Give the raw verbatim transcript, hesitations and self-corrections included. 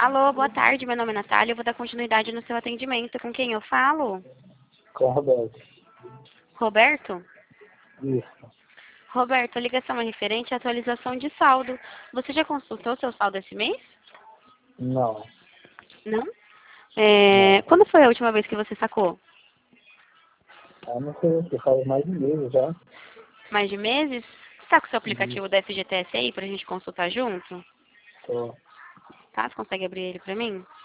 Alô, boa tarde, meu nome é Natália, eu vou dar continuidade no seu atendimento. Com quem eu falo? Com o Roberto. Roberto? Isso. Roberto, a ligação é referente à atualização de saldo. Você já consultou seu saldo esse mês? Não. Não? É, Não. quando foi a última vez que você sacou? Ah, não sei, que faz mais de mês já. Mais de meses? Você está com o seu aplicativo Isso. da F G T S aí pra gente consultar junto? Tô. Tá? Você consegue abrir ele pra mim?